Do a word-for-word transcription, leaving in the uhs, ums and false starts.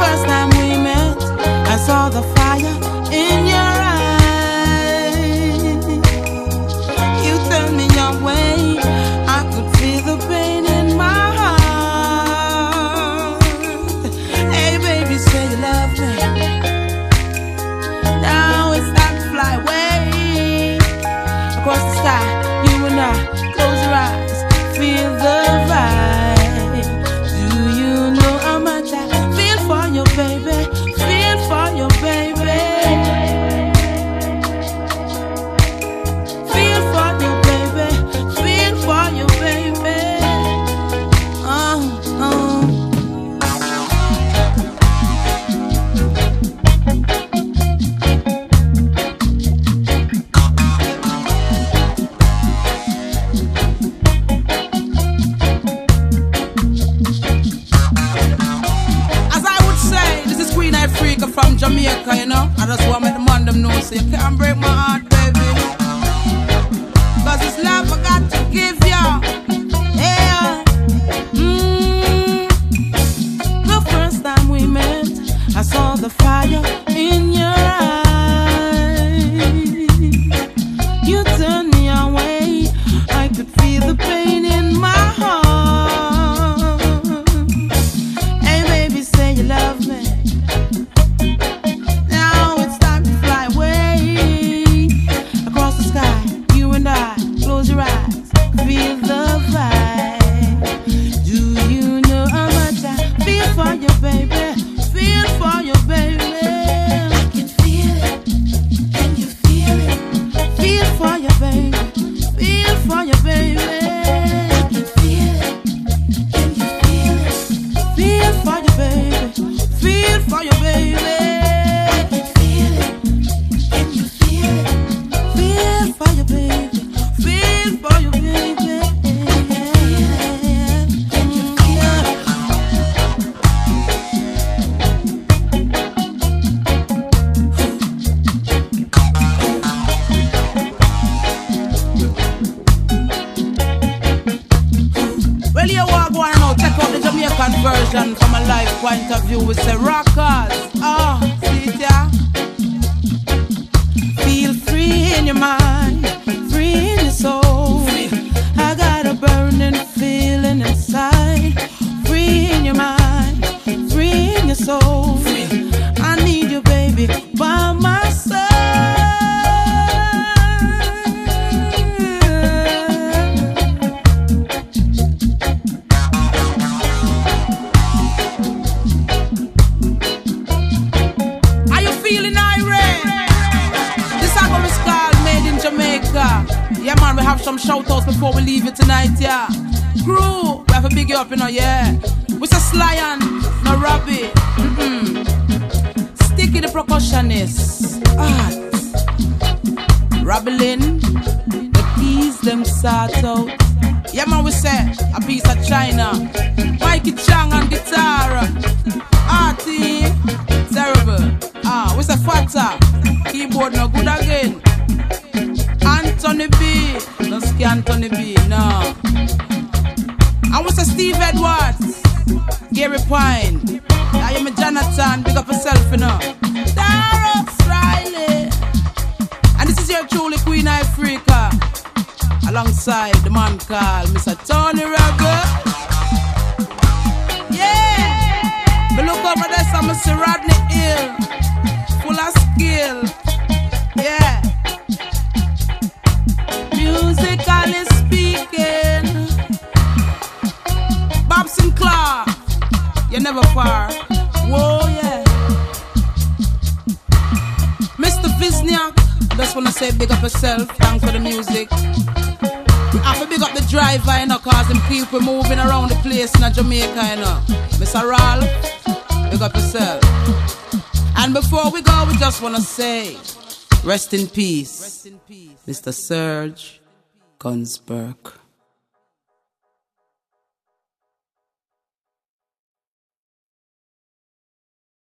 first time we met, I saw the fire in your eyes. You turned me away, I could feel the pain in my heart. Hey baby, say you love me. Now it's time to fly away across the sky, you and I. Close your eyes, feel the vibe. Do you know how much I feel for you, baby? Feel for you, baby. Feel for you, baby. Feel for you, baby. Oh, oh. From Jamaica, you know, I just want to make the man them know, so you can't break my heart, baby. Cause it's love I got to give ya. Yeah. Mm. The first time we met, I saw the fire in your eyes. You turned me away, I could feel the pain in my heart. Hey baby, say you love me. Version from a life point of view, we say rockers. Oh, see it, yeah? Feel free in your mind, free in your soul. I got a burning feeling inside. Free in your mind, free in your soul. I need you, baby, by my side. Yeah man, we have some shout-outs before we leave it tonight, yeah. Crew, we have a big you up, you know, yeah. We say Sly and no Robbie. Mm-mm. Sticky the percussionist. Art. Robbie Lynn, the keys them start out. Yeah man, we say a piece of China. Mikey Chang on guitar. Artie, terrible. Ah, we say Fata, keyboard no good again. Anthony B, no ski Anthony B, no. And what's a Steve Edwards, Gary Pine, I am a Jonathan, big up yourself, you know. Darrow Riley, and this is your truly Queen Africa, alongside the man called Mister Tony Rebel. Yeah, but look over there, some Mister Rodney Hill, full of skill. Yeah. Musically speaking, Bob Sinclair, you're never far. Whoa, yeah. Mister Vizniak, I just want to say big up yourself. Thanks for the music. I have to big up the driver, you know, cause them people moving around the place in Jamaica, you know. Mister Ralph, big up yourself. And before we go, we just want to say, rest in peace, Rest in peace. Mister Serge Gunsberg.